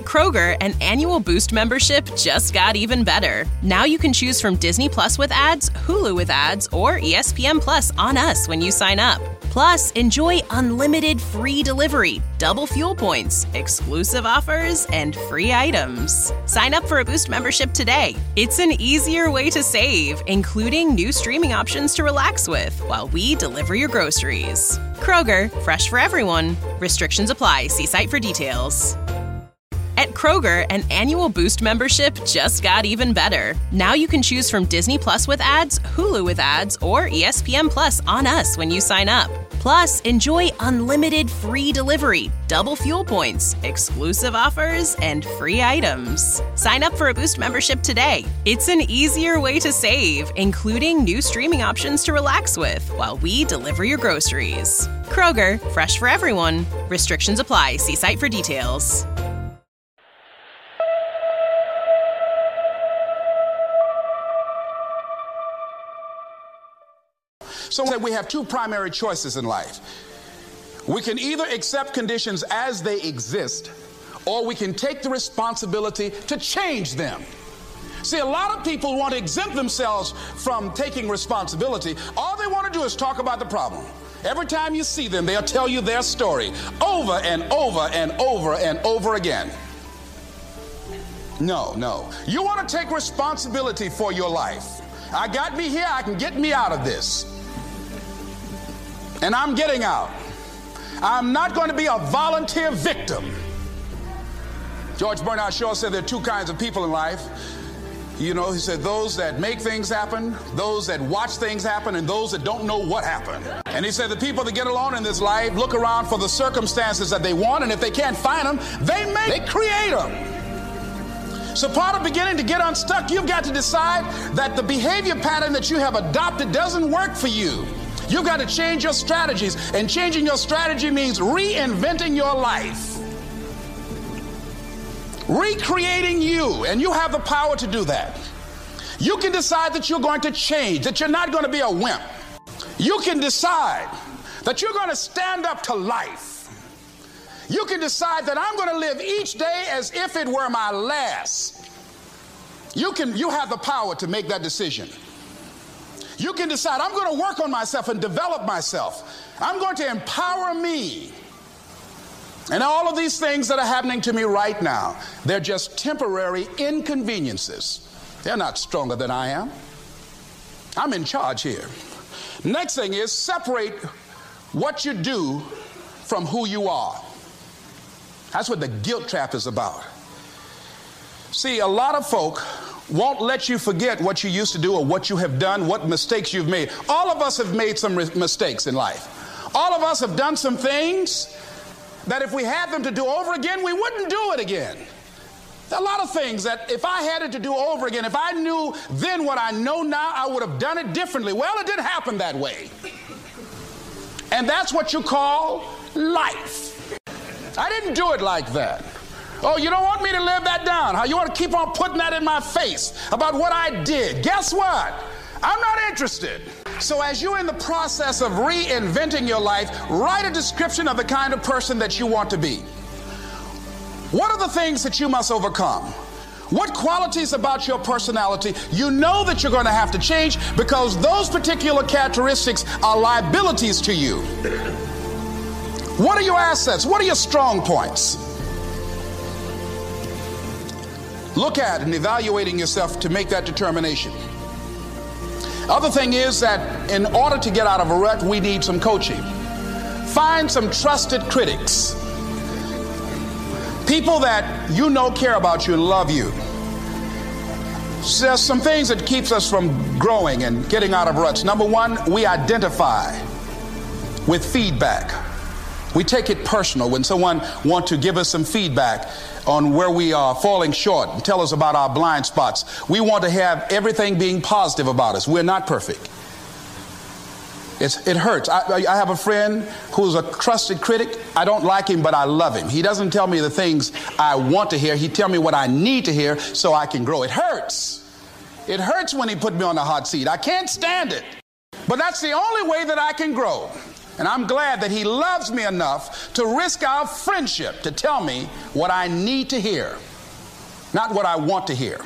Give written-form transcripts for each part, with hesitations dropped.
Kroger, an annual Boost membership just got even better. Now you can choose from Disney Plus with ads, Hulu with ads, or ESPN Plus on us when you sign up. Plus, enjoy unlimited free delivery, double fuel points, exclusive offers, and free items. Sign up for a Boost membership today. It's an easier way to save, including new streaming options to relax with while we deliver your groceries. Kroger, fresh for everyone. Restrictions apply. See site for details. At Kroger, an annual Boost membership just got even better. Now you can choose from Disney Plus with ads, Hulu with ads, or ESPN Plus on us when you sign up. Plus, enjoy unlimited free delivery, double fuel points, exclusive offers, and free items. Sign up for a Boost membership today. It's an easier way to save, including new streaming options to relax with while we deliver your groceries. Kroger, fresh for everyone. Restrictions apply. See site for details. So we have two primary choices in life. We can either accept conditions as they exist, or we can take the responsibility to change them. See, a lot of people want to exempt themselves from taking responsibility. All they want to do is talk about the problem. Every time you see them, they'll tell you their story over and over and over and over again. No. You want to take responsibility for your life. I got me here, I can get me out of this. And I'm getting out. I'm not going to be a volunteer victim. George Bernard Shaw said there are two kinds of people in life. You know, he said those that make things happen, those that watch things happen, and those that don't know what happened. And he said the people that get along in this life look around for the circumstances that they want, and if they can't find them, they create them. So part of beginning to get unstuck, you've got to decide that the behavior pattern that you have adopted doesn't work for you. You've got to change your strategies, and changing your strategy means reinventing your life. Recreating you, and you have the power to do that. You can decide that you're going to change, that you're not going to be a wimp. You can decide that you're going to stand up to life. You can decide that I'm going to live each day as if it were my last. You have the power to make that decision. You can decide, I'm going to work on myself and develop myself. I'm going to empower me. And all of these things that are happening to me right now, they're just temporary inconveniences. They're not stronger than I am. I'm in charge here. Next thing is separate what you do from who you are. That's what the guilt trap is about. See, a lot of folk won't let you forget what you used to do or what you have done, what mistakes you've made. All of us have made some mistakes in life. All of us have done some things that if we had them to do over again, we wouldn't do it again. There are a lot of things that if I had it to do over again, if I knew then what I know now, I would have done it differently. Well, it didn't happen that way. And that's what you call life. I didn't do it like that. Oh, you don't want me to live that down, huh? You want to keep on putting that in my face about what I did. Guess what? I'm not interested. So as you're in the process of reinventing your life, write a description of the kind of person that you want to be. What are the things that you must overcome? What qualities about your personality you know that you're going to have to change because those particular characteristics are liabilities to you? What are your assets? What are your strong points? Look at and evaluating yourself to make that determination. Other thing is that in order to get out of a rut, we need some coaching. Find some trusted critics. People that you know care about you and love you. There's some things that keeps us from growing and getting out of ruts. Number one, we identify with feedback. We take it personal when someone wants to give us some feedback on where we are falling short and tell us about our blind spots. We want to have everything being positive about us. We're not perfect. It hurts. I have a friend who's a trusted critic. I don't like him, but I love him. He doesn't tell me the things I want to hear. He tells me what I need to hear so I can grow. It hurts. It hurts when he put me on the hot seat. I can't stand it. But that's the only way that I can grow. And I'm glad that he loves me enough to risk our friendship to tell me what I need to hear, not what I want to hear.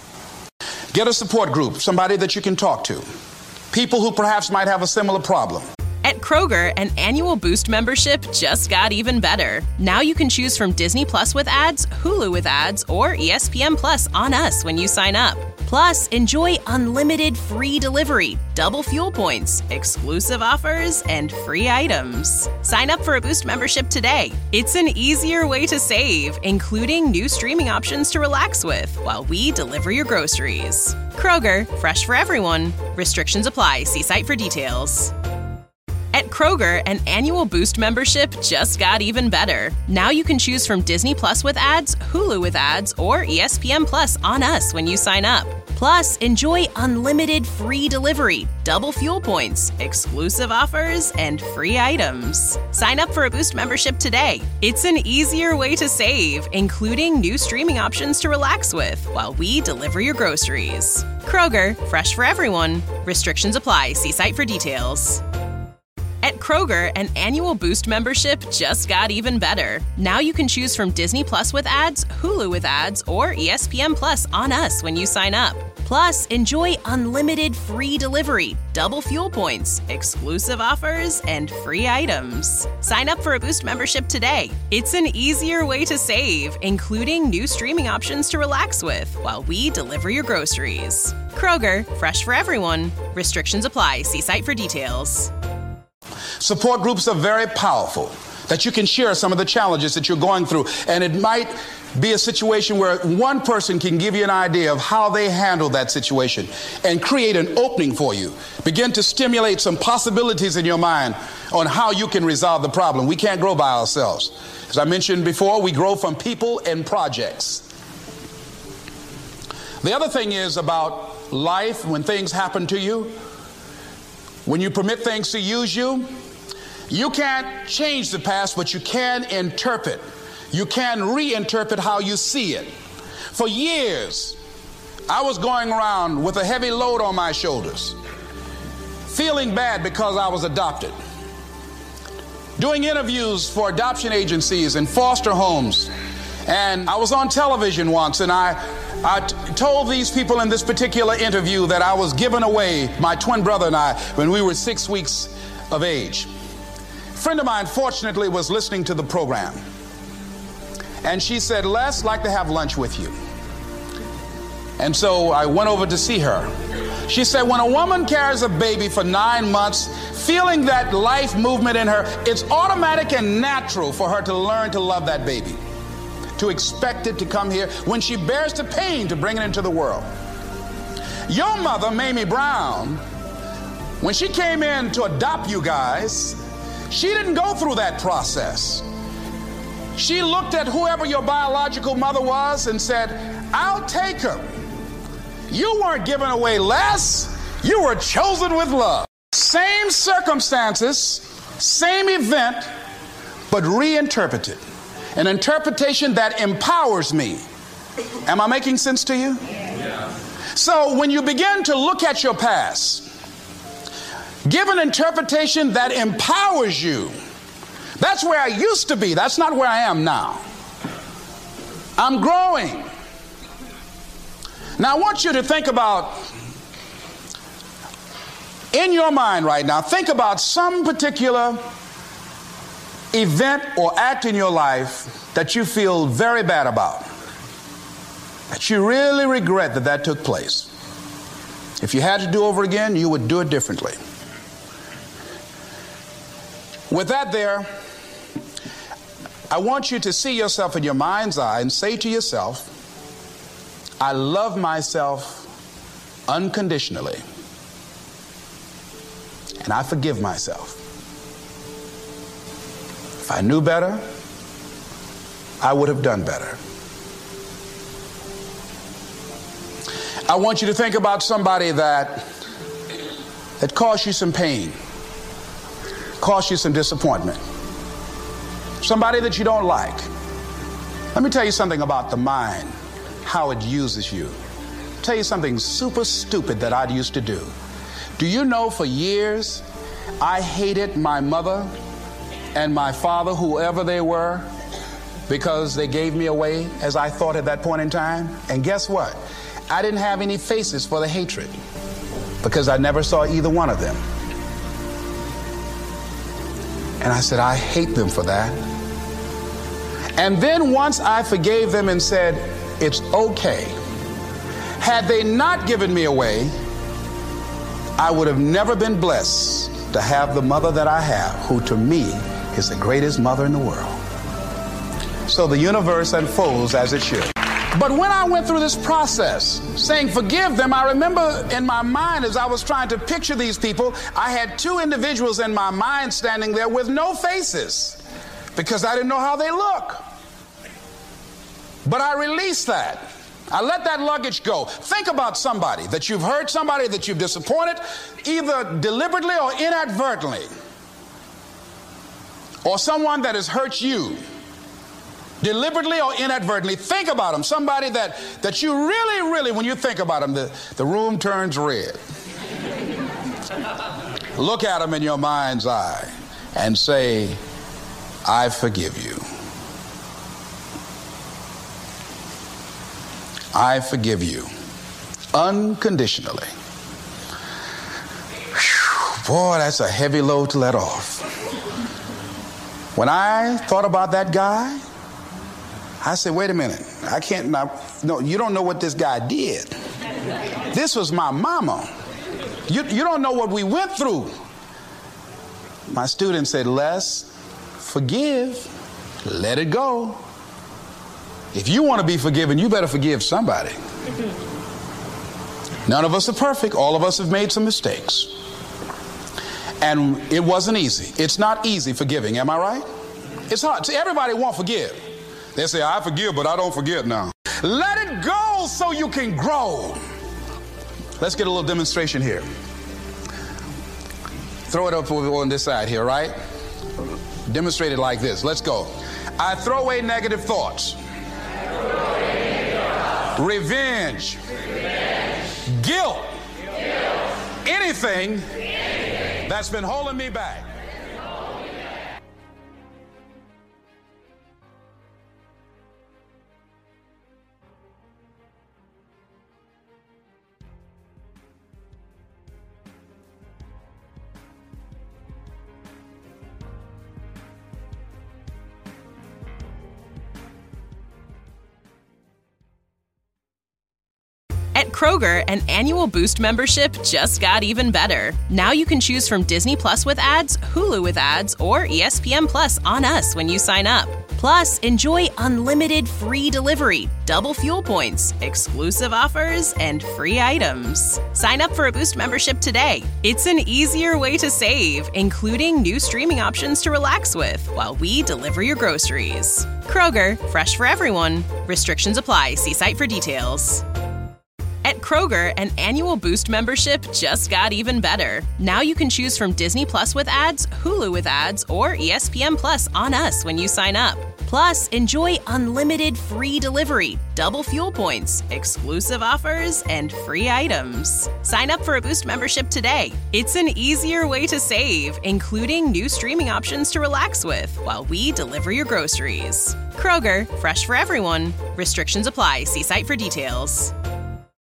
Get a support group, somebody that you can talk to, people who perhaps might have a similar problem. At Kroger, an annual Boost membership just got even better. Now you can choose from Disney Plus with ads, Hulu with ads, or ESPN Plus on us when you sign up. Plus, enjoy unlimited free delivery, double fuel points, exclusive offers, and free items. Sign up for a Boost membership today. It's an easier way to save, including new streaming options to relax with while we deliver your groceries. Kroger, fresh for everyone. Restrictions apply. See site for details. At Kroger, an annual Boost membership just got even better. Now you can choose from Disney Plus with ads, Hulu with ads, or ESPN Plus on us when you sign up. Plus, enjoy unlimited free delivery, double fuel points, exclusive offers, and free items. Sign up for a Boost membership today. It's an easier way to save, including new streaming options to relax with while we deliver your groceries. Kroger, fresh for everyone. Restrictions apply. See site for details. At Kroger, an annual Boost membership just got even better. Now you can choose from Disney Plus with ads, Hulu with ads, or ESPN Plus on us when you sign up. Plus, enjoy unlimited free delivery, double fuel points, exclusive offers, and free items. Sign up for a Boost membership today. It's an easier way to save, including new streaming options to relax with while we deliver your groceries. Kroger, fresh for everyone. Restrictions apply. See site for details. Support groups are very powerful, that you can share some of the challenges that you're going through. And it might be a situation where one person can give you an idea of how they handle that situation and create an opening for you. Begin to stimulate some possibilities in your mind on how you can resolve the problem. We can't grow by ourselves. As I mentioned before, we grow from people and projects. The other thing is about life, when things happen to you, when you permit things to use you, you can't change the past, but you can interpret. You can reinterpret how you see it. For years, I was going around with a heavy load on my shoulders, feeling bad because I was adopted, doing interviews for adoption agencies and foster homes. And I was on television once, and I told these people in this particular interview that I was giving away my twin brother and I when we were 6 weeks of age. A friend of mine, fortunately, was listening to the program. And she said, Les, I'd like to have lunch with you. And so I went over to see her. She said, when a woman carries a baby for 9 months, feeling that life movement in her, it's automatic and natural for her to learn to love that baby, to expect it to come here when she bears the pain to bring it into the world. Your mother, Mamie Brown, when she came in to adopt you guys, she didn't go through that process. She looked at whoever your biological mother was and said, I'll take her. You weren't given away less. You were chosen with love. Same circumstances, same event, but reinterpreted. An interpretation that empowers me. Am I making sense to you? Yeah. So when you begin to look at your past, give an interpretation that empowers you. That's where I used to be. That's not where I am now. I'm growing. Now I want you to think about, in your mind right now, think about some particular event or act in your life that you feel very bad about, that you really regret that took place. If you had to do over again, you would do it differently. With that there, I want you to see yourself in your mind's eye and say to yourself, I love myself unconditionally, and I forgive myself. If I knew better, I would have done better. I want you to think about somebody that caused you some pain, caused you some disappointment, somebody that you don't like. Let me tell you something about the mind, how it uses you. Tell you something super stupid that I used to do. Do you know for years I hated my mother and my father, whoever they were, because they gave me away, as I thought at that point in time. And guess what? I didn't have any faces for the hatred because I never saw either one of them. And I said, I hate them for that. And then once I forgave them and said, it's okay, had they not given me away, I would have never been blessed to have the mother that I have, who to me is the greatest mother in the world. So the universe unfolds as it should. But when I went through this process, saying forgive them, I remember in my mind as I was trying to picture these people, I had two individuals in my mind standing there with no faces because I didn't know how they look. But I released that. I let that luggage go. Think about somebody that you've hurt, somebody that you've disappointed, either deliberately or inadvertently, or someone that has hurt you deliberately or inadvertently. Think about them. Somebody that you really, when you think about them, the room turns red. Look at them in your mind's eye and say, I forgive you. I forgive you unconditionally. Whew, boy, that's a heavy load to let off. When I thought about that guy, I said, wait a minute, I can't, no, you don't know what this guy did. This was my mama. You don't know what we went through. My student said, Les, forgive, let it go. If you want to be forgiven, you better forgive somebody. None of us are perfect. All of us have made some mistakes. And it wasn't easy. It's not easy forgiving, am I right? It's hard. See, everybody won't forgive. They say, I forgive, but I don't forget now. Let it go so you can grow. Let's get a little demonstration here. Throw it up on this side here, right? Demonstrate it like this. Let's go. I throw away negative thoughts. Revenge. Guilt. Anything that's been holding me back. At Kroger, an annual Boost membership just got even better. Now you can choose from Disney Plus with ads, Hulu with ads, or ESPN Plus on us when you sign up. Plus, enjoy unlimited free delivery, double fuel points, exclusive offers, and free items. Sign up for a Boost membership today. It's an easier way to save, including new streaming options to relax with while we deliver your groceries. Kroger, fresh for everyone. Restrictions apply. See site for details. At Kroger, an annual Boost membership just got even better. Now you can choose from Disney Plus with ads, Hulu with ads, or ESPN Plus on us when you sign up. Plus, enjoy unlimited free delivery, double fuel points, exclusive offers, and free items. Sign up for a Boost membership today. It's an easier way to save, including new streaming options to relax with while we deliver your groceries. Kroger, fresh for everyone. Restrictions apply. See site for details.